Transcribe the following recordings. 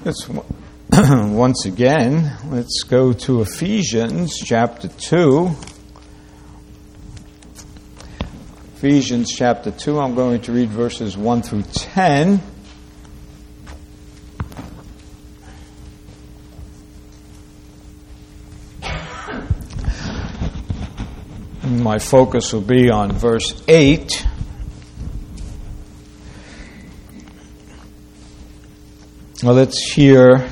Let's once again, let's go to Ephesians chapter 2. Ephesians chapter 2, I'm going to read verses 1 through 10. My focus will be on verse 8. Well, let's hear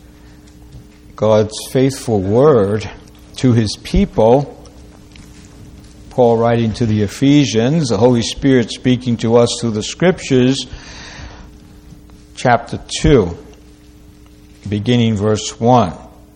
God's faithful word to His people. Paul writing to the Ephesians, the Holy Spirit speaking to us through the Scriptures, chapter 2, beginning verse 1.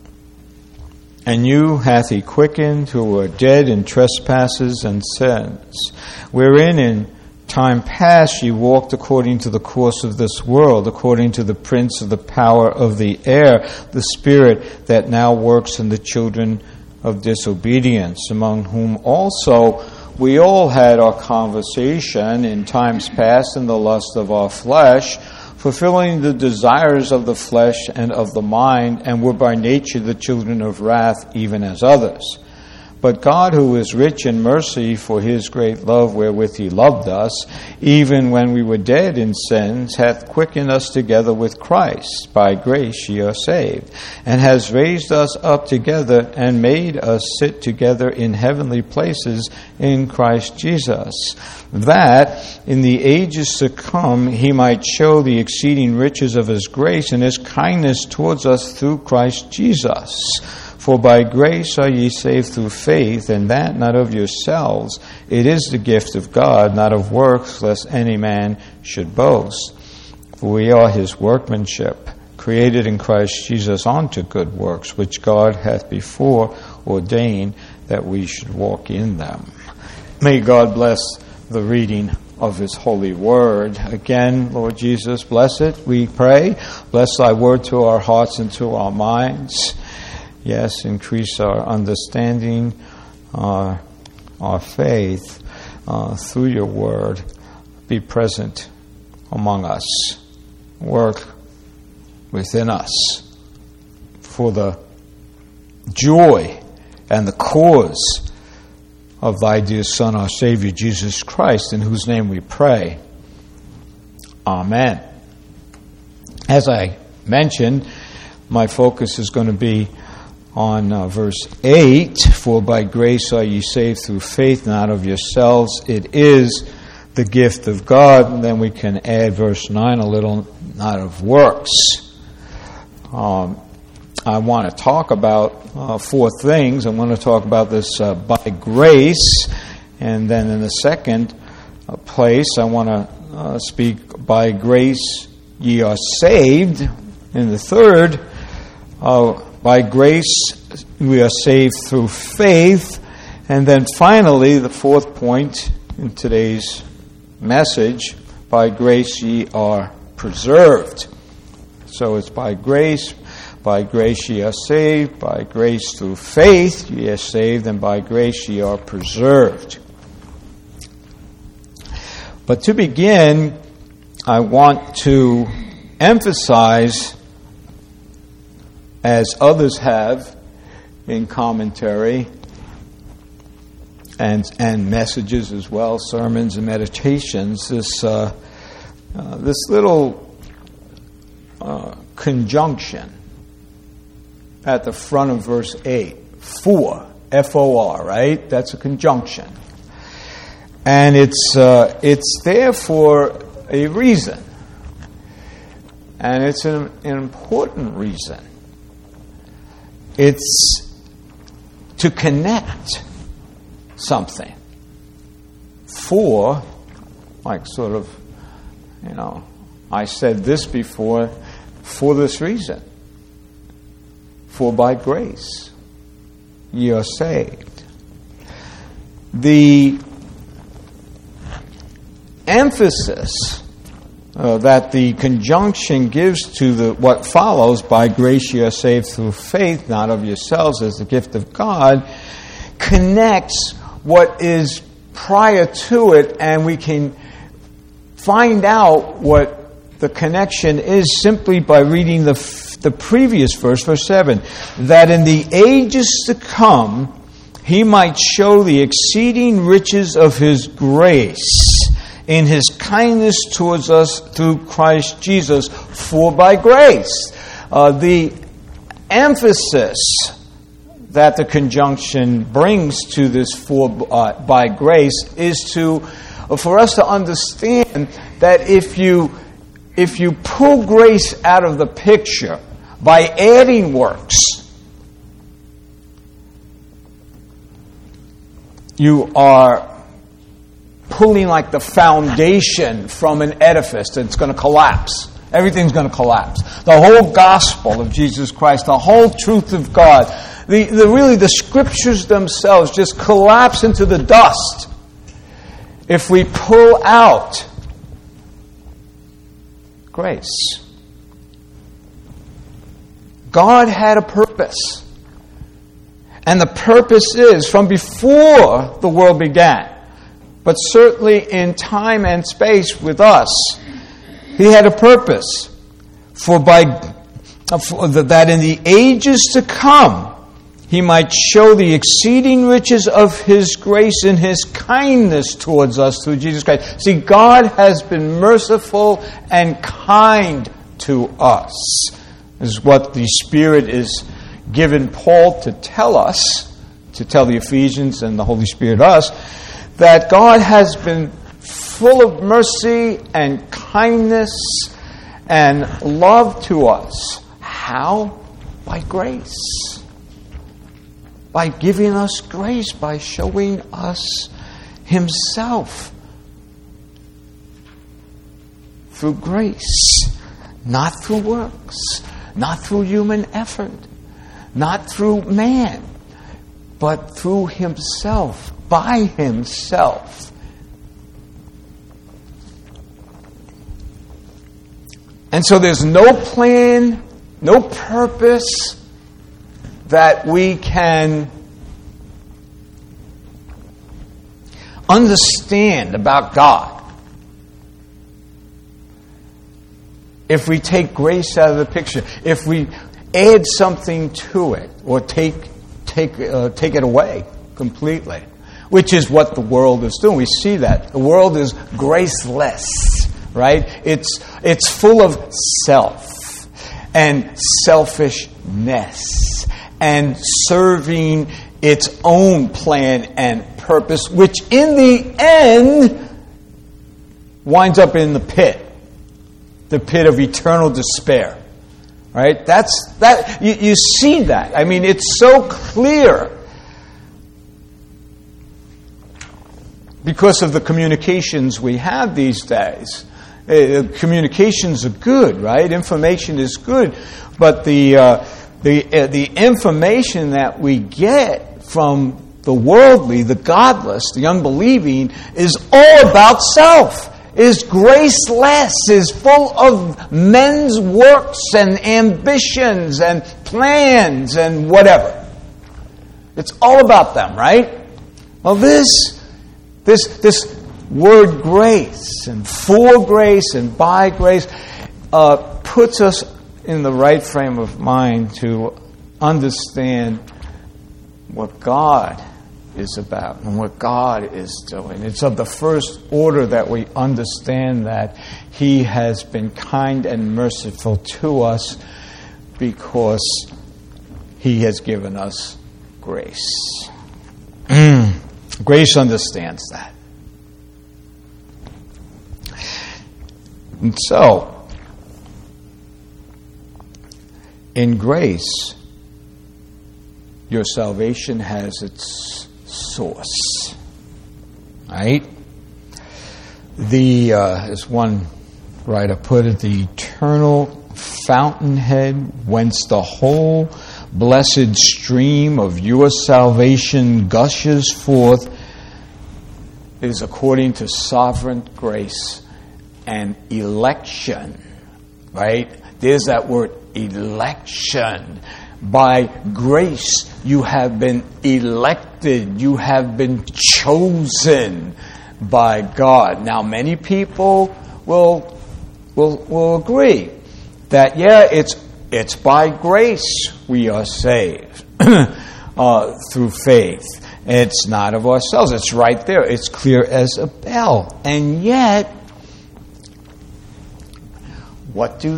And you hath He quickened who were dead in trespasses and sins, wherein in time past ye walked according to the course of this world, according to the prince of the power of the air, the spirit that now works in the children of disobedience, among whom also we all had our conversation in times past in the lust of our flesh, fulfilling the desires of the flesh and of the mind, and were by nature the children of wrath, even as others. But God, who is rich in mercy, for His great love wherewith He loved us, even when we were dead in sins, hath quickened us together with Christ. By grace ye are saved, and has raised us up together, and made us sit together in heavenly places in Christ Jesus, that in the ages to come He might show the exceeding riches of His grace and His kindness towards us through Christ Jesus. For by grace are ye saved through faith, and that not of yourselves. It is the gift of God, not of works, lest any man should boast. For we are His workmanship, created in Christ Jesus unto good works, which God hath before ordained that we should walk in them. May God bless the reading of His holy word. Again, Lord Jesus, bless it, we pray. Bless Thy word to our hearts and to our minds. Yes, increase our understanding, our faith through your word. Be present among us. Work within us for the joy and the cause of Thy dear Son, our Savior, Jesus Christ, in whose name we pray. Amen. As I mentioned, my focus is going to be on verse 8, for by grace are ye saved through faith, not of yourselves. It is the gift of God. And then we can add verse 9 a little, not of works. I want to talk about four things. I want to talk about this by grace. And then in the second place, I want to speak by grace ye are saved. In the third, by grace, we are saved through faith. And then finally, the fourth point in today's message, by grace ye are preserved. So it's by grace ye are saved, by grace through faith ye are saved, and by grace ye are preserved. But to begin, I want to emphasize, as others have in commentary and messages as well, sermons and meditations, this little conjunction at the front of verse 8, for, F-O-R, right? That's a conjunction. And it's there for a reason. And it's an important reason. It's to connect something. For, like sort of, I said this before, for this reason. For by grace ye are saved. The emphasis that the conjunction gives to what follows, by grace ye are saved through faith, not of yourselves, as the gift of God, connects what is prior to it, and we can find out what the connection is simply by reading the previous verse, verse 7, that in the ages to come he might show the exceeding riches of his grace in his kindness towards us through Christ Jesus, for by grace. The emphasis that the conjunction brings to this for by grace is for us to understand that if you pull grace out of the picture by adding works, you are pulling like the foundation from an edifice that's going to collapse. Everything's going to collapse. The whole gospel of Jesus Christ, the whole truth of God, the scriptures themselves just collapse into the dust if we pull out grace. God had a purpose. And the purpose is from before the world began, but certainly in time and space with us, he had a purpose that in the ages to come he might show the exceeding riches of his grace in his kindness towards us through Jesus Christ. See, God has been merciful and kind to us. This is what the Spirit is given Paul to tell us, to tell the Ephesians and the Holy Spirit us, that God has been full of mercy and kindness and love to us. How? By grace. By giving us grace, by showing us himself through grace, not through works, not through human effort, not through man, but through himself, by himself. And so there's no plan, no purpose that we can understand about God if we take grace out of the picture, if we add something to it, or take it away completely, which is what the world is doing. We see that the world is graceless, right? It's full of self and selfishness and serving its own plan and purpose, which in the end winds up in the pit of eternal despair. Right? You see that. I mean, it's so clear because of the communications we have these days. Communications are good, right? Information is good, but the information that we get from the worldly, the godless, the unbelieving, is all about self. Is graceless, is full of men's works and ambitions and plans and whatever. It's all about them, right? Well, this word grace and for grace and by grace puts us in the right frame of mind to understand what God is about and what God is doing. It's of the first order that we understand that he has been kind and merciful to us because he has given us grace. Grace understands that. And so, in grace, your salvation has its source. Right? As one writer put it, the eternal fountainhead whence the whole blessed stream of your salvation gushes forth is according to sovereign grace and election. Right? There's that word, election. By grace, you have been elected. You have been chosen by God. Now, many people will will agree that, yeah, it's by grace we are saved through faith. It's not of ourselves. It's right there. It's clear as a bell. And yet, what do?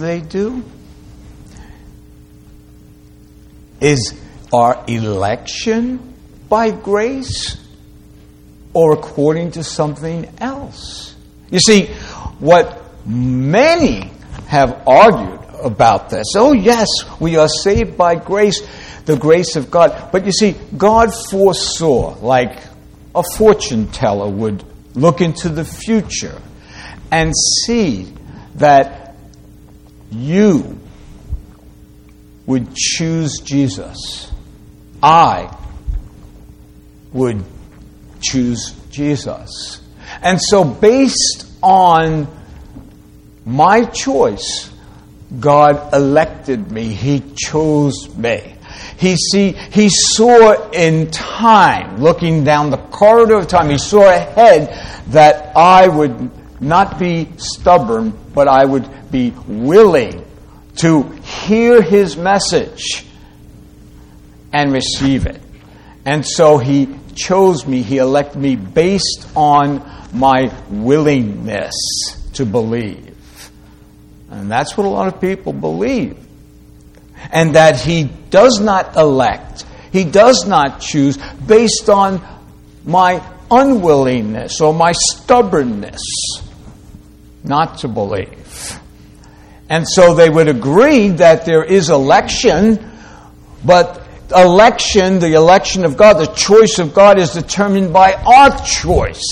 Is our election by grace or according to something else? You see, what many have argued about this, oh yes, we are saved by grace, the grace of God. But you see, God foresaw, like a fortune teller would look into the future and see that you would choose Jesus. I would choose Jesus. And so based on my choice, God elected me. He chose me. He saw in time, looking down the corridor of time, he saw ahead that I would not be stubborn, but I would be willing to hear his message and receive it. And so he chose me, he elected me based on my willingness to believe. And that's what a lot of people believe. And that he does not elect, he does not choose based on my unwillingness or my stubbornness not to believe. And so they would agree that there is election, but election, the election of God, the choice of God is determined by our choice.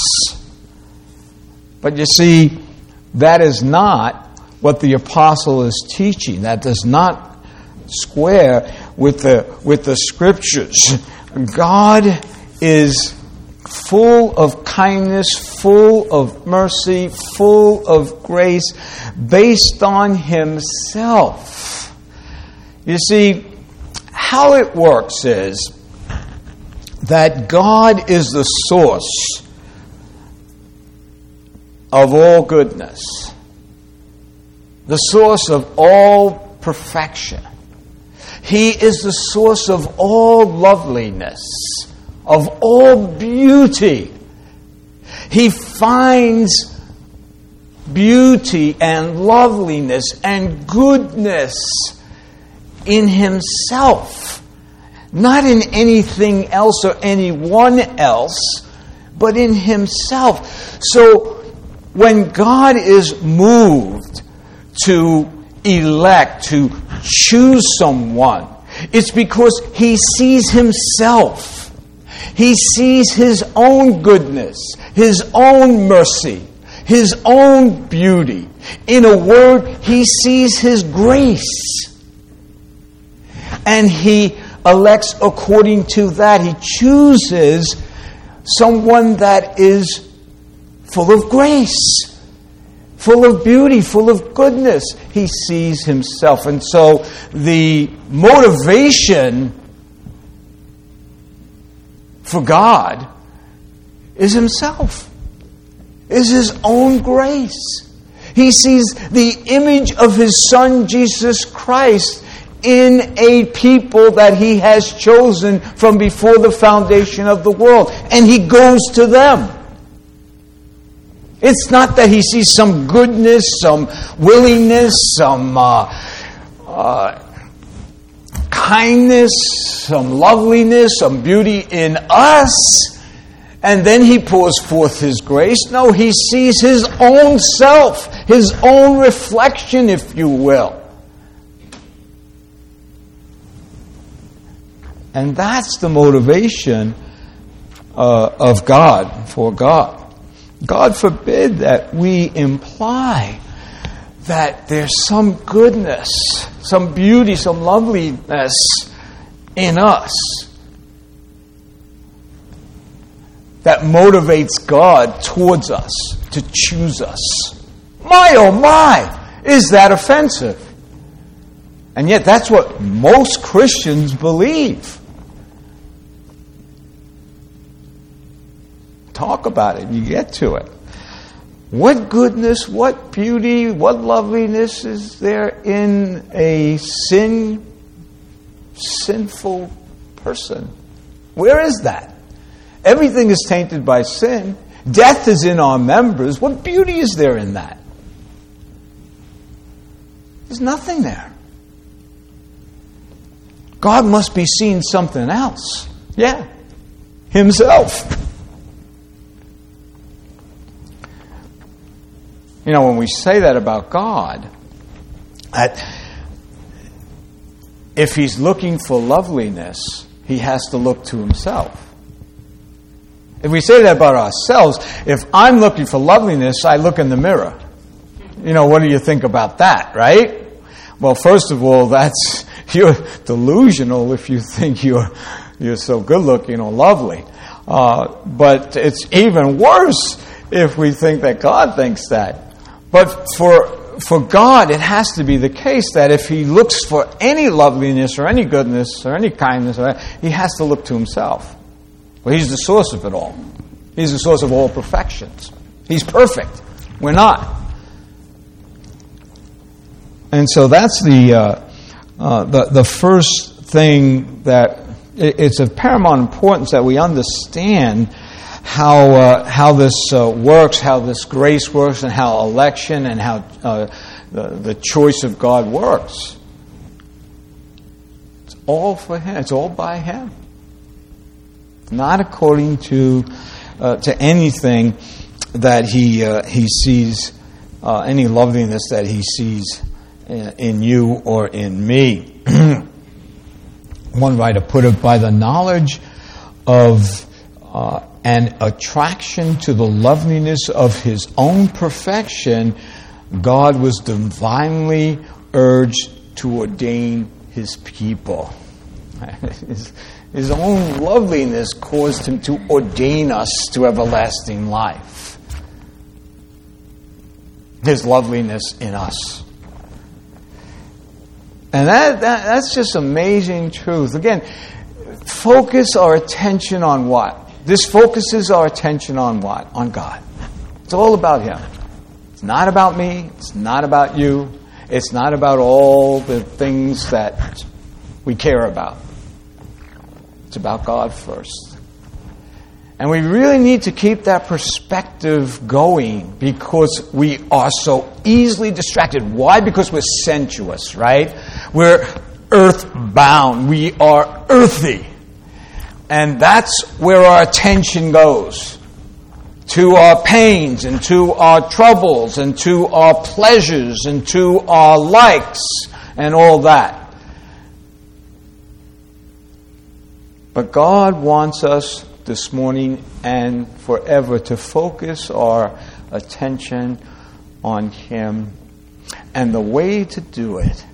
But you see, that is not what the apostle is teaching. That does not square with the scriptures. God is full of kindness, full of mercy, full of grace, based on himself. You see, how it works is that God is the source of all goodness, the source of all perfection. He is the source of all loveliness, of all beauty. He finds beauty and loveliness and goodness in himself, not in anything else or anyone else, but in himself. So when God is moved to elect, to choose someone, it's because he sees himself. He sees his own goodness, his own mercy, his own beauty. In a word, he sees his grace. And he elects according to that. He chooses someone that is full of grace, full of beauty, full of goodness. He sees himself. And so the motivation for God is himself, is his own grace. He sees the image of his Son, Jesus Christ, in a people that he has chosen from before the foundation of the world. And he goes to them. It's not that he sees some goodness, some willingness, some kindness, some loveliness, some beauty in us, and then he pours forth his grace. No, he sees his own self, his own reflection, if you will. And that's the motivation of God, for God. God forbid that we imply that there's some goodness, some beauty, some loveliness in us that motivates God towards us to choose us. My, oh my, is that offensive? And yet that's what most Christians believe. Talk about it, you get to it. What goodness, what beauty, what loveliness is there in a sinful person? Where is that? Everything is tainted by sin. Death is in our members. What beauty is there in that? There's nothing there. God must be seeing something else. Yeah. Himself. You know, when we say that about God, that if He's looking for loveliness, He has to look to Himself. If we say that about ourselves, if I'm looking for loveliness, I look in the mirror. You know, what do you think about that, right? Well, first of all, you're delusional if you think you're so good looking or lovely. But it's even worse if we think that God thinks that. But for God, it has to be the case that if He looks for any loveliness or any goodness or any kindness, He has to look to Himself. Well, He's the source of it all. He's the source of all perfections. He's perfect. We're not. And so that's the first thing that it's of paramount importance that we understand how this works, how this grace works, and how election and how the choice of God works. It's all for Him. It's all by Him. Not according to anything that He sees, any loveliness that He sees in you or in me. One writer put it, by the knowledge of an attraction to the loveliness of His own perfection, God was divinely urged to ordain His people. His own loveliness caused Him to ordain us to everlasting life. His loveliness in us. And that's just amazing truth. Again, focus our attention on what? This focuses our attention on what? On God. It's all about Him. It's not about me. It's not about you. It's not about all the things that we care about. It's about God first. And we really need to keep that perspective going because we are so easily distracted. Why? Because we're sensuous, right? We're earthbound. We are earthy. And that's where our attention goes. To our pains and to our troubles and to our pleasures and to our likes and all that. But God wants us this morning and forever to focus our attention on Him. And the way to do it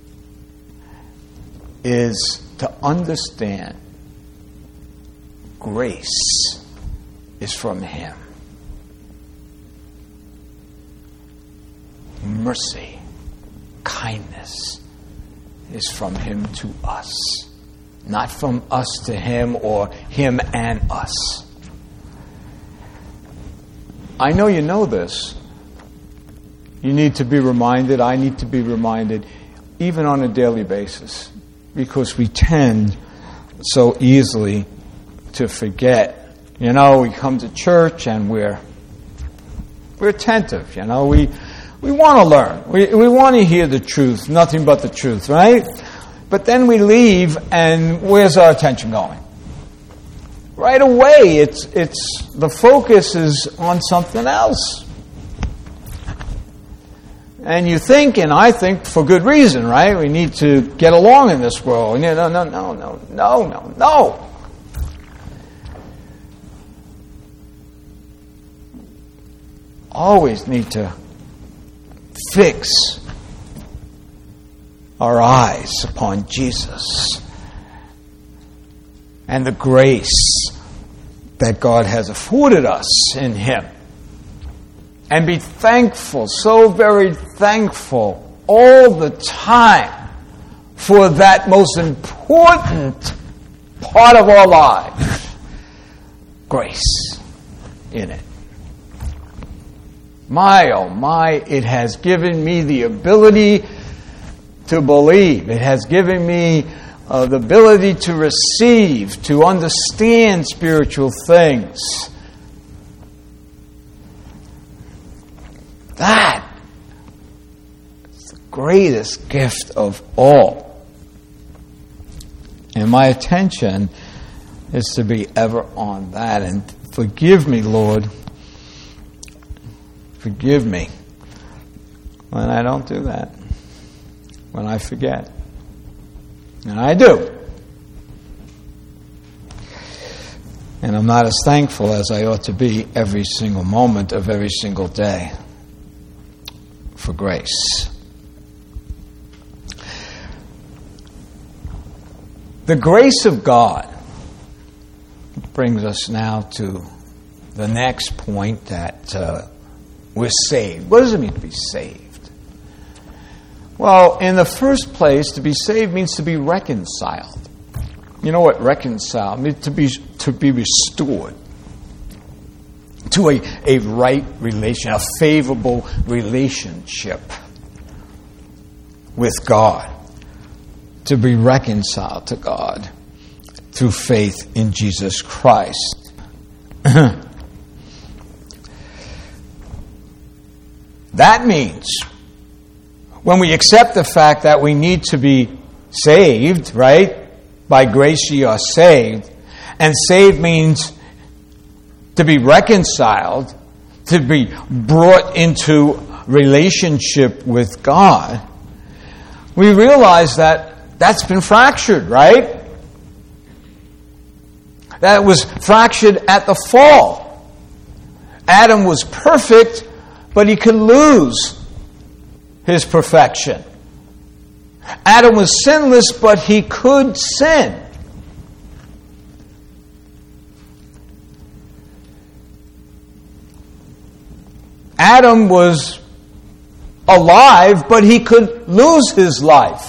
is to understand grace is from Him. Mercy, kindness is from Him to us. Not from us to Him or Him and us. I know you know this. You need to be reminded, I need to be reminded, even on a daily basis. Because we tend so easily to forget. You know, we come to church and we're attentive. You know, we want to learn. We want to hear the truth, nothing but the truth, right? But then we leave, and where's our attention going? Right away, it's the focus is on something else. And you think, and I think for good reason, right? We need to get along in this world. No. Always need to fix our eyes upon Jesus and the grace that God has afforded us in Him. And be thankful, so very thankful all the time for that most important part of our lives. Grace in it. My, oh my, it has given me the ability to believe. It has given me the ability to receive, to understand spiritual things. That is the greatest gift of all. And my attention is to be ever on that. And forgive me, Lord. Forgive me when I don't do that. When I forget. And I do. And I'm not as thankful as I ought to be every single moment of every single day for grace. The grace of God brings us now to the next point, that we're saved. What does it mean to be saved? Well, in the first place, to be saved means to be reconciled. You know what reconcile means? To be restored to a right relation, a favorable relationship with God. To be reconciled to God through faith in Jesus Christ. That means when we accept the fact that we need to be saved, right? By grace ye are saved. And saved means to be reconciled, to be brought into relationship with God. We realize that that's been fractured, right? That was fractured at the fall. Adam was perfect, but he could lose his perfection. Adam was sinless, but he could sin. Adam was alive, but he could lose his life.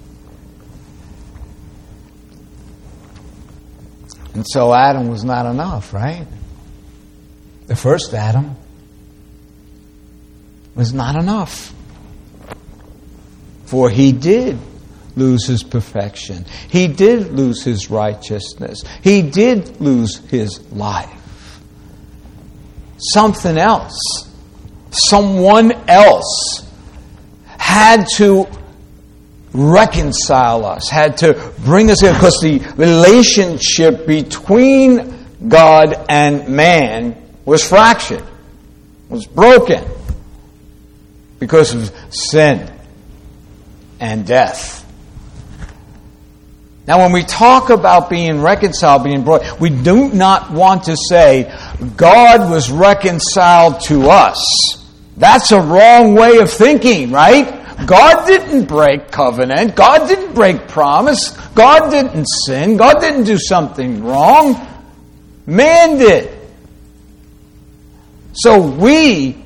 And so Adam was not enough, right? The first Adam was not enough. For he did lose his perfection. He did lose his righteousness. He did lose his life. Something else, someone else had to reconcile us, had to bring us in, because the relationship between God and man was fractured, was broken because of sin and death. Now, when we talk about being reconciled, being brought, we do not want to say God was reconciled to us. That's a wrong way of thinking, right? God didn't break covenant. God didn't break promise. God didn't sin. God didn't do something wrong. Man did. So we,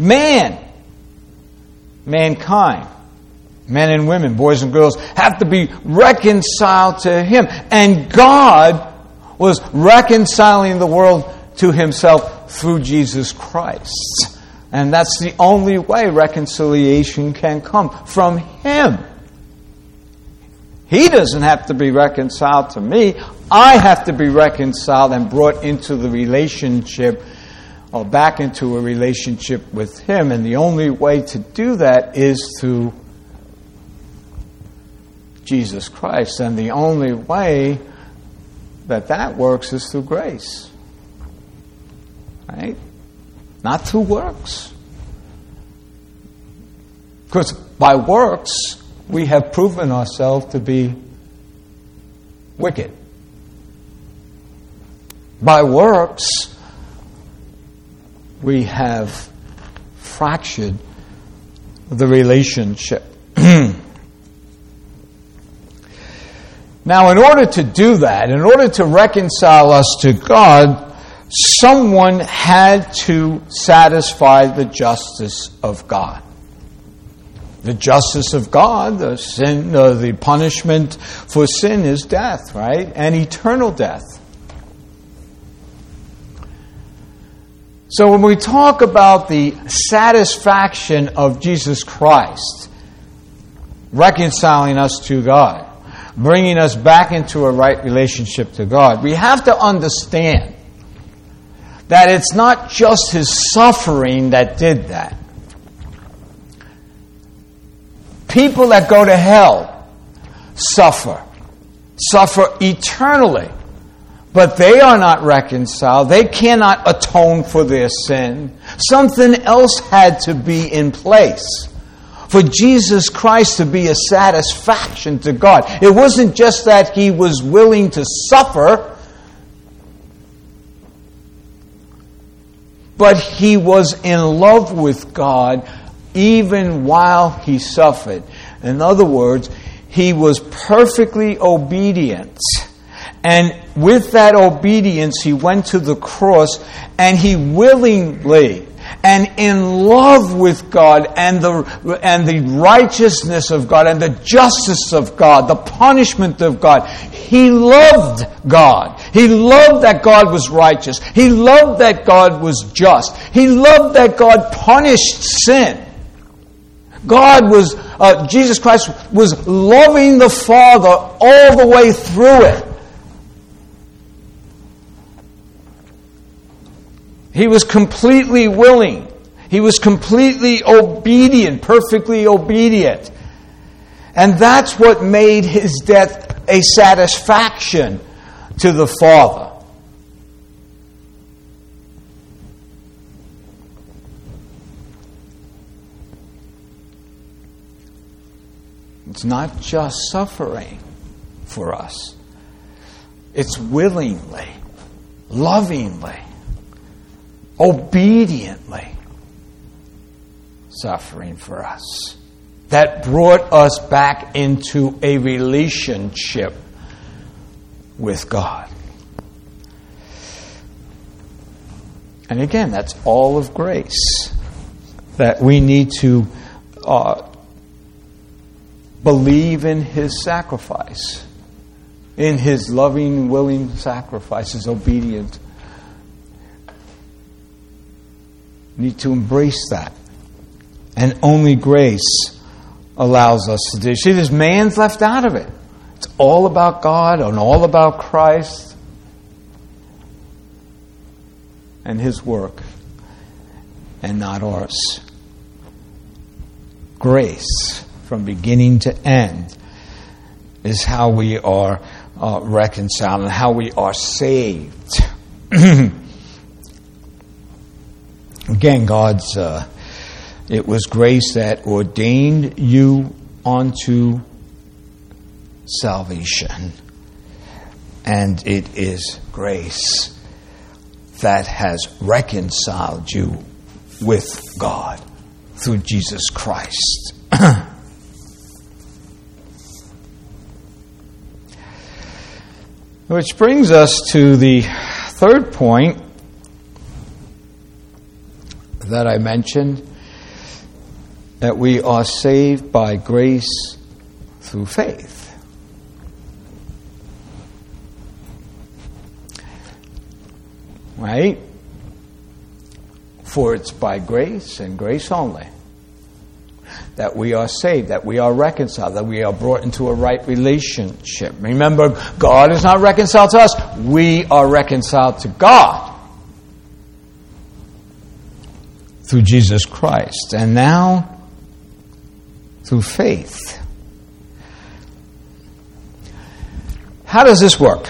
mankind, men and women, boys and girls, have to be reconciled to Him. And God was reconciling the world to Himself through Jesus Christ. And that's the only way reconciliation can come, from Him. He doesn't have to be reconciled to me. I have to be reconciled and brought into the relationship, or back into a relationship with Him. And the only way to do that is through Jesus Christ. And the only way that works is through grace. Right? Not through works. Because by works, we have proven ourselves to be wicked. By works, we have fractured the relationship. Now, in order to do that, in order to reconcile us to God, someone had to satisfy the justice of God. The justice of God, the punishment for sin is death, right? And eternal death. So when we talk about the satisfaction of Jesus Christ, reconciling us to God, bringing us back into a right relationship to God, we have to understand that it's not just His suffering that did that. People that go to hell suffer eternally. But they are not reconciled. They cannot atone for their sin. Something else had to be in place for Jesus Christ to be a satisfaction to God. It wasn't just that He was willing to suffer, but He was in love with God even while He suffered. In other words, He was perfectly obedient. And with that obedience, He went to the cross, and He willingly and in love with God and the righteousness of God and the justice of God, the punishment of God, He loved God. He loved that God was righteous. He loved that God was just. He loved that God punished sin. Jesus Christ was loving the Father all the way through it. He was completely willing. He was completely obedient, perfectly obedient. And that's what made His death a satisfaction to the Father. It's not just suffering for us. It's willingly, lovingly, obediently suffering for us. That brought us back into a relationship with God. And again, that's all of grace. That we need to believe in His sacrifice, in His loving, willing sacrifice, His obedient. Need to embrace that. And only grace allows us to do. See, there's man's left out of it. It's all about God and all about Christ and His work, and not ours. Grace, from beginning to end, is how we are reconciled and how we are saved. Again, it was grace that ordained you unto salvation. And it is grace that has reconciled you with God through Jesus Christ. Which brings us to the third point that I mentioned, that we are saved by grace through faith. Right? For it's by grace and grace only that we are saved, that we are reconciled, that we are brought into a right relationship. Remember, God is not reconciled to us. We are reconciled to God through Jesus Christ. And now, through faith. How does this work?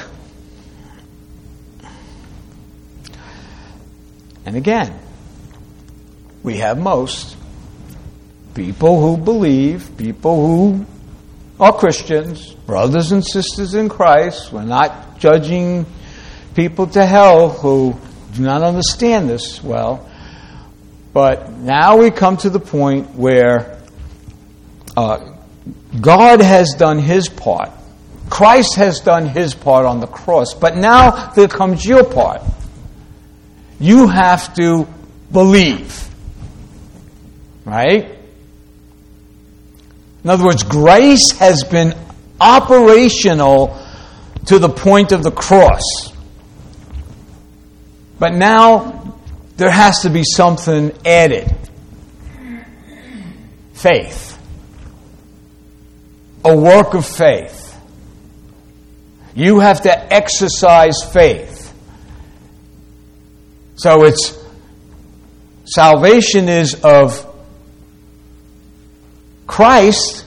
And again, we have most people who believe, people who are Christians, brothers and sisters in Christ. We're not judging people to hell who do not understand this well. But now we come to the point where God has done His part. Christ has done His part on the cross. But now there comes your part. You have to believe. Right? In other words, grace has been operational to the point of the cross. But now there has to be something added. Faith. A work of faith. You have to exercise faith. So it's salvation is of Christ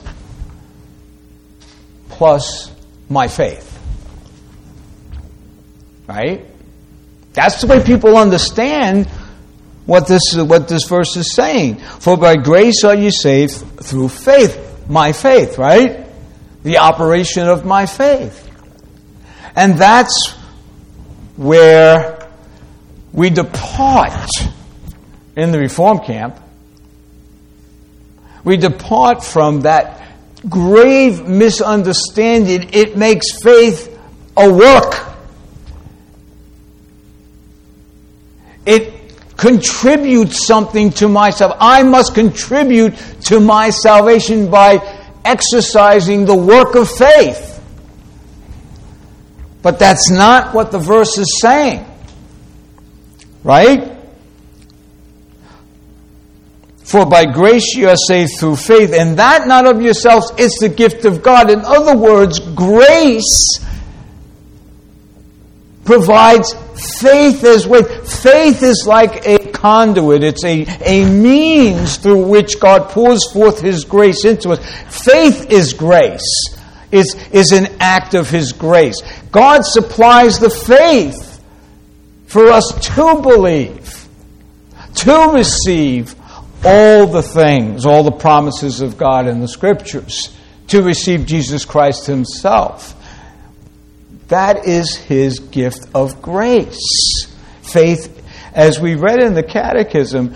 plus my faith. Right? That's the way people understand what this verse is saying. For by grace are you saved through faith. My faith, right? The operation of my faith. And that's where we depart in the Reform camp. We depart from that grave misunderstanding. It makes faith a work. It contributes something to myself. I must contribute to my salvation by exercising the work of faith. But that's not what the verse is saying. Right? For by grace you are saved through faith, and that not of yourselves, it's the gift of God. In other words, grace provides faith as way. Faith is like a conduit. It's a means through which God pours forth His grace into us. Faith is grace. Is an act of His grace. God supplies the faith for us to believe, to receive all the things, all the promises of God in the Scriptures, to receive Jesus Christ Himself. That is His gift of grace. Faith, as we read in the Catechism,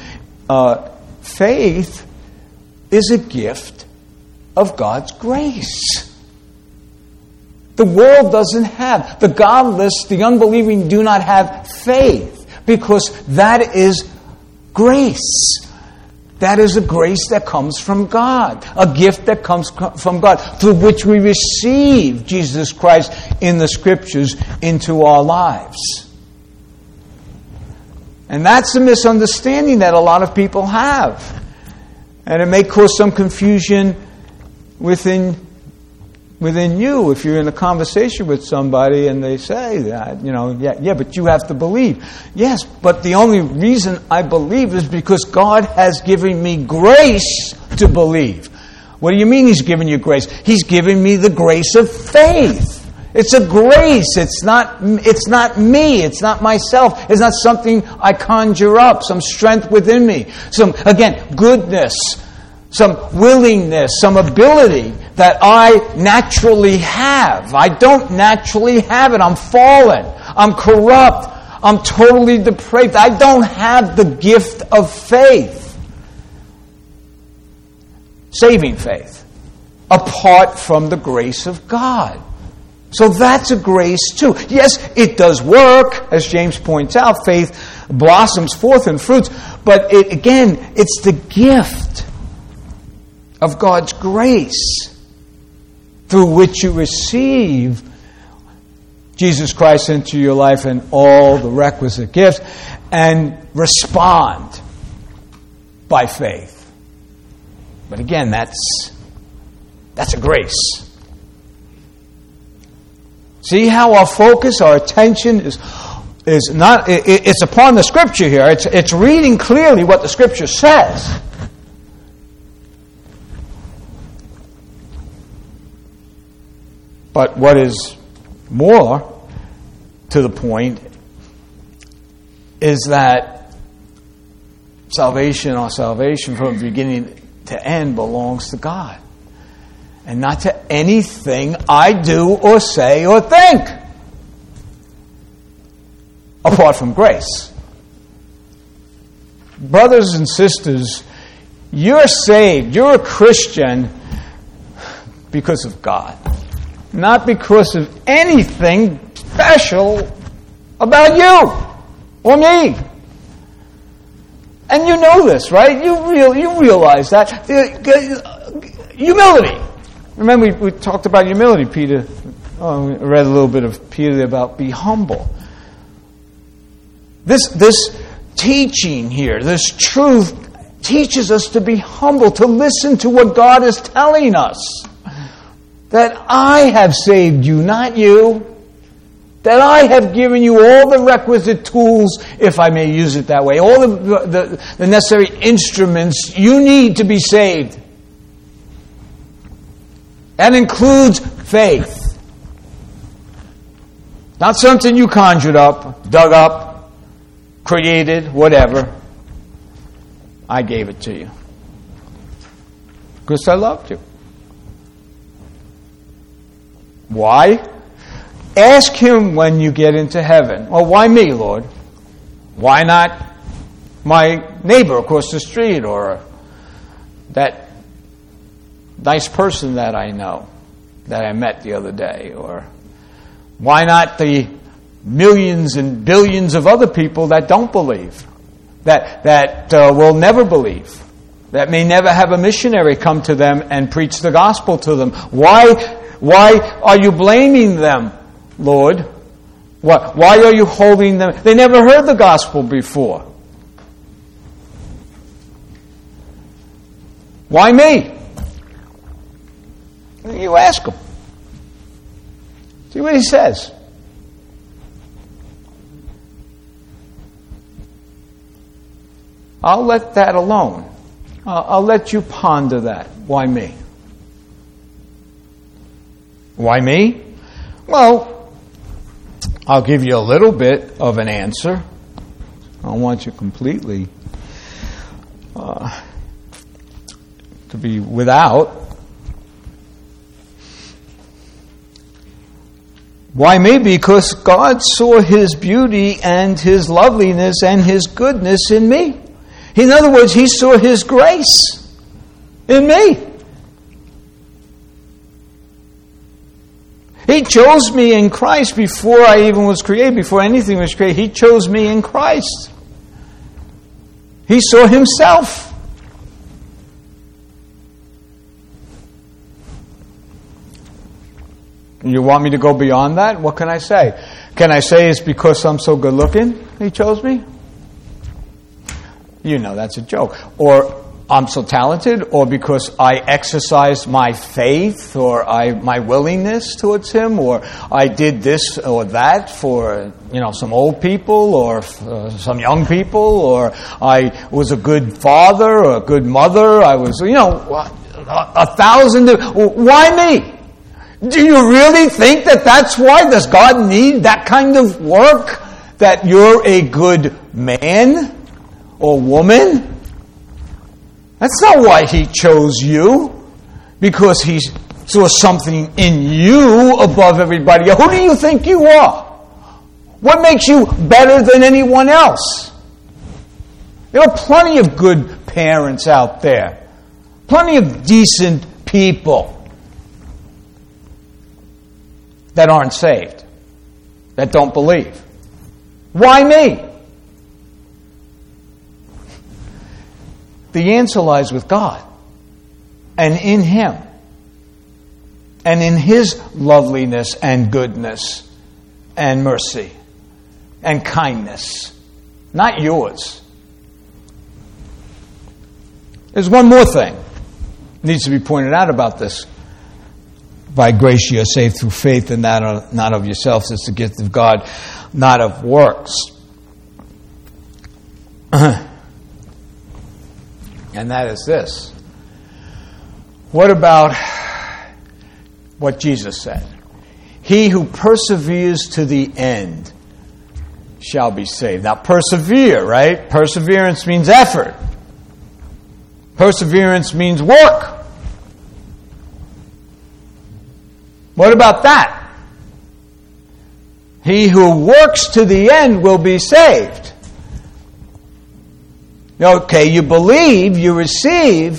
faith is a gift of God's grace. The world doesn't have, the godless, the unbelieving do not have faith, because that is grace. That is a grace that comes from God, a gift that comes from God, through which we receive Jesus Christ in the Scriptures into our lives. And that's the misunderstanding that a lot of people have. And it may cause some confusion within you if you're in a conversation with somebody and they say that, yeah, but you have to believe. Yes, but the only reason I believe is because God has given me grace to believe. What do you mean He's given you grace? He's given me the grace of faith. It's a grace. It's not me. It's not myself. It's not something I conjure up, some strength within me. Some, again, goodness, some willingness, some ability that I naturally have. I don't naturally have it. I'm fallen. I'm corrupt. I'm totally depraved. I don't have the gift of faith. Saving faith. Apart from the grace of God. So that's a grace too. Yes, it does work. As James points out, faith blossoms forth in fruits. But it's the gift of God's grace through which you receive Jesus Christ into your life and all the requisite gifts and respond by faith. But again, that's a grace. See how our focus, our attention is not, it's upon the Scripture here. It's reading clearly what the Scripture says. But what is more to the point is that our salvation from beginning to end belongs to God. And not to anything I do or say or think. Apart from grace. Brothers and sisters, you're saved, you're a Christian because of God. Not because of anything special about you or me. And you know this, right? You realize that. Humility. Remember, we talked about humility, Peter. We read a little bit of Peter about be humble. This teaching here, this truth, teaches us to be humble, to listen to what God is telling us. That I have saved you, not you. That I have given you all the requisite tools, if I may use it that way, all the necessary instruments you need to be saved. That includes faith. Not something you conjured up, dug up, created, whatever. I gave it to you. Because I loved you. Why? Ask Him when you get into heaven. Well, why me, Lord? Why not my neighbor across the street or that nice person that I know, that I met the other day? Or why not the millions and billions of other people that don't believe, that will never believe, that may never have a missionary come to them and preach the gospel to them? Why are you blaming them, Lord? Why are you holding them? They never heard the gospel before. Why me? You ask him. See what he says. I'll let that alone. I'll let you ponder that. Why me? Why me? Well, I'll give you a little bit of an answer. I don't want you completely to be without. Why me? Because God saw His beauty and His loveliness and His goodness in me. In other words, He saw His grace in me. He chose me in Christ before I even was created, before anything was created. He chose me in Christ. He saw Himself. You want me to go beyond that? What can I say? Can I say it's because I'm so good looking He chose me? You know that's a joke. Or I'm so talented, or because I exercised my faith, or my willingness towards Him, or I did this or that for some old people, or some young people, or I was a good father or a good mother. I was, 1,000. Why me? Do you really think that that's why? Does God need that kind of work? That you're a good man or woman? That's not why He chose you. Because He saw something in you above everybody. Who do you think you are? What makes you better than anyone else? There are plenty of good parents out there. Plenty of decent people that aren't saved, that don't believe. Why me? The answer lies with God and in Him and in His loveliness and goodness and mercy and kindness, not yours. There's one more thing that needs to be pointed out about this. By grace you are saved through faith, and that not of yourselves. It's the gift of God, not of works. And that is this. What about what Jesus said? He who perseveres to the end shall be saved. Now persevere, right? Perseverance means effort. Perseverance means work. What about that? He who works to the end will be saved. Okay, you believe, you receive.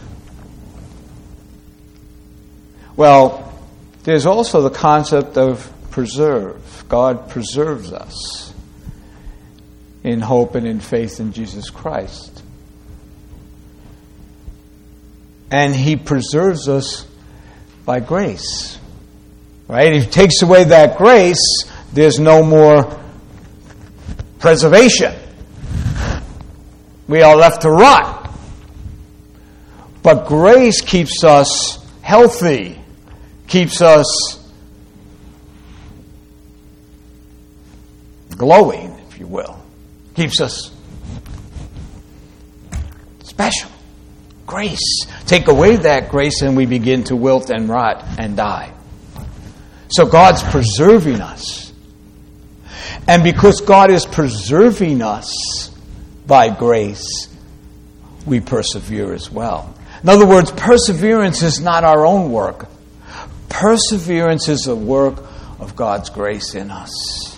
Well, there's also the concept of preserve. God preserves us in hope and in faith in Jesus Christ. And He preserves us by grace. Right? If He takes away that grace, there's no more preservation. we are left to rot. But grace keeps us healthy, keeps us glowing, if you will, keeps us special. Grace. Take away that grace and we begin to wilt and rot and die. So God's preserving us. And because God is preserving us by grace, we persevere as well. In other words, perseverance is not our own work. Perseverance is the work of God's grace in us.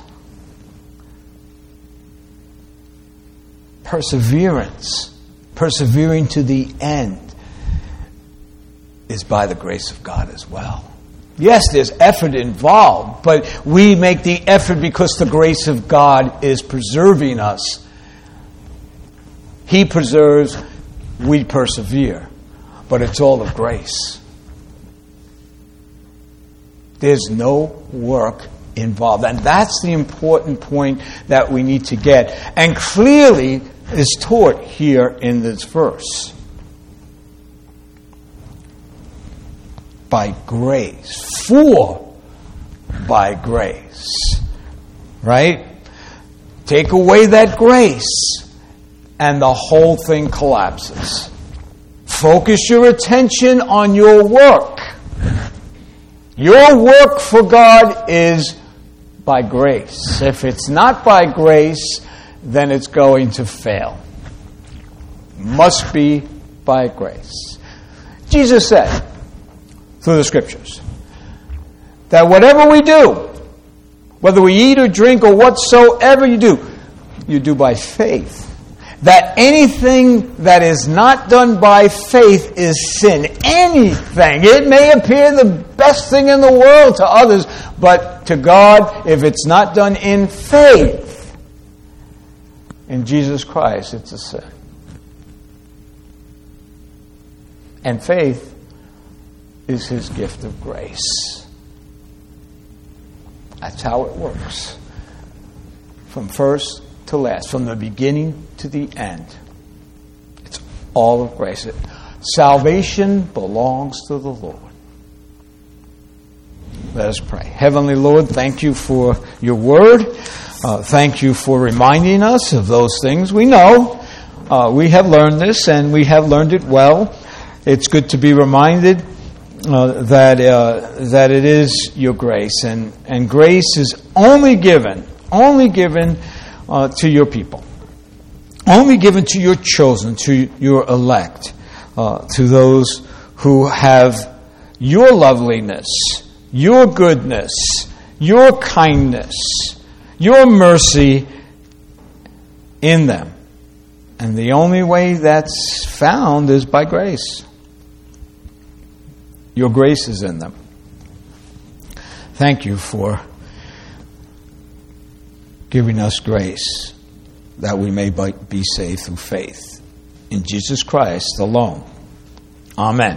Perseverance, persevering to the end, is by the grace of God as well. Yes, there's effort involved, but we make the effort because the grace of God is preserving us. He preserves, we persevere. But it's all of grace. There's no work involved. And that's the important point that we need to get. And clearly is taught here in this verse. By grace. For by grace. Right? Take away that grace and the whole thing collapses. Focus your attention on your work. Your work for God is by grace. If it's not by grace, then it's going to fail. Must be by grace. Jesus said, through the Scriptures, that whatever we do, whether we eat or drink or whatsoever you do by faith. That anything that is not done by faith is sin. Anything. It may appear the best thing in the world to others, but to God, if it's not done in faith in Jesus Christ, it's a sin. And faith is His gift of grace. That's how it works. From first to last, from the beginning to the end. It's all of grace. Salvation belongs to the Lord. Let us pray. Heavenly Lord, thank you for your word. Thank you for reminding us of those things. We know we have learned this and we have learned it well. It's good to be reminded that it is your grace, and grace is only given to your people. Only given to your chosen, to your elect, to those who have your loveliness, your goodness, your kindness, your mercy in them. And the only way that's found is by grace. Your grace is in them. Thank you for giving us grace that we may be saved through faith in Jesus Christ alone. Amen.